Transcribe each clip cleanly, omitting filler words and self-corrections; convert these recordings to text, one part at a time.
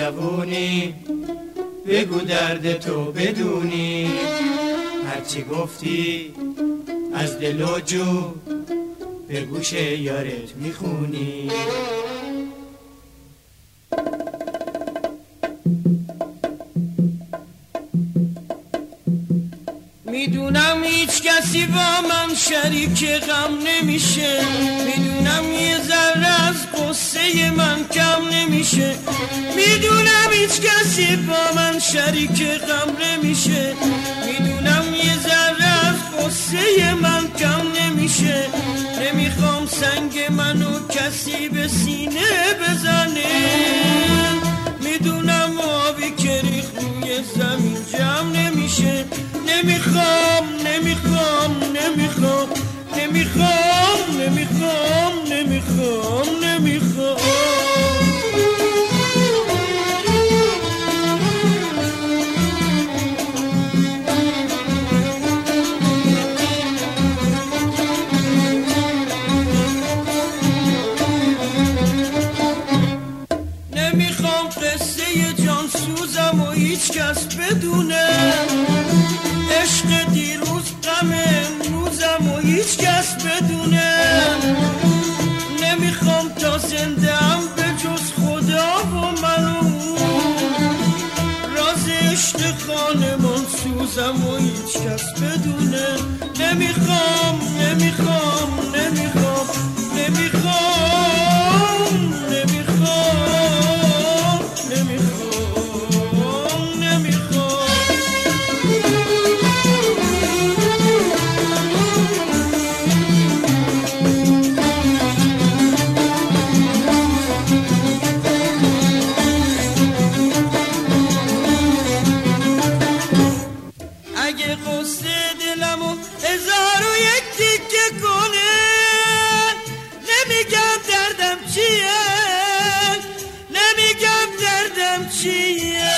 جوونی بگو درد تو بدونی، هرچی گفتی از دل و جو به گوش یارت میخونی. میدونم هیچ کسی با من شریک غم نمیشه، میدونم یه ذره از قصه من کم نمیشه، میدونم هیچ کسی با من شریک غم نمیشه، میدونم یه ذره از قصه من کم نمیشه. نمیخوام سنگ منو کسی به سینه بزنه، میدونم آبی که ریخت روی زمین جمع نمیشه. نمیخوام نمیخوام نمیخوام نمیخوام نمیخوام نمیخوام نمیخوام نمیخوام قصه جان سوزم و هیچ کس بدونه، عشق دیروز غم امروزم و هیچ کس بدونه. نمیخوام تا زنده ام به جز خدا و من و راز عشق خانمان سوزم و هیچ کس بدونه. نمیخوام نمیخوام نمیخوام نمیخوام نمیخوام نمیخوام نمیخوام اگه قصه دلمو هزار و یک تیکه کنه، نمیگم دردم چیه، نمیگم دردم چیه.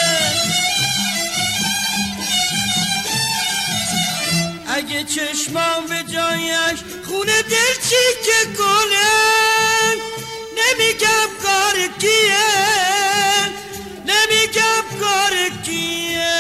اگه چشمام به جایش خونه دل چیکه کنه، نمیگم کار کیه، نمیگم کار کیه.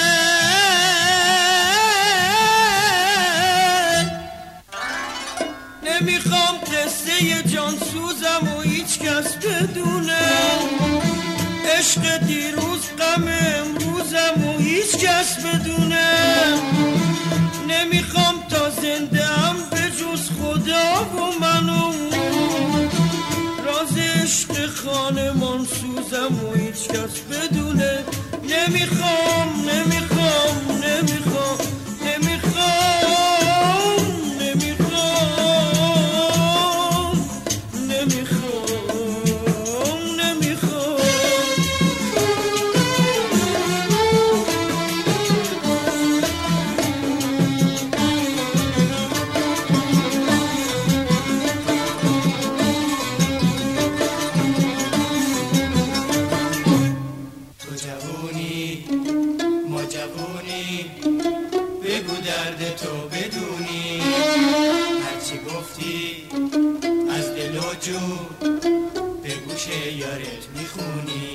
نمیخوام قصه جان سوزم و هیچ کس بدونه، عشق دیروز غم امروزم و هیچ کس بدونه. نمیخوام تا زنده ام به جز خدا و من و راز عشق خانمان سوزم و هیچ کس بدونه. نمیخوام نمیخوام نمیخوام نمیخوام نمیخوام نمیخوام نمیخوام تو جوونی ما جوونی بگو درد تو بدونی، هرچی گفتی از دل و جو به گوش یارت میخونی.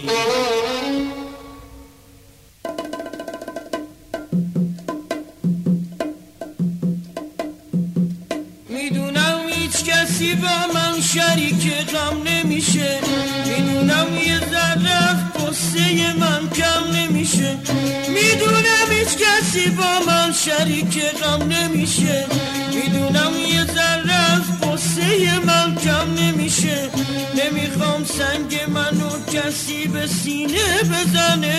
میدونم هیچ کسی با من شریک غم نمیشه، میدونم یه ذره از قصه من کم نمیشه، میدونم هیچ کسی با من شریک غم نمیشه، میدونم یه ذره از قصه من کم نمیشه. نمیخوام سنگ منو کسی به سینه بزنه،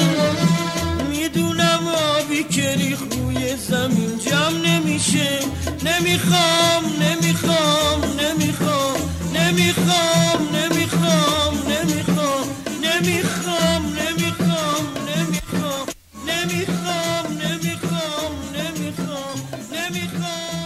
میدونم آبی که ریخت روی زمین جمع نمیشه. نمیخوام نمیخوام نمیخوام نمیخوام نمیخوام نمیخوام نمیخوام نمیخوام نمیخوام نمیخوام نمیخوام نمیخوام نمیخوام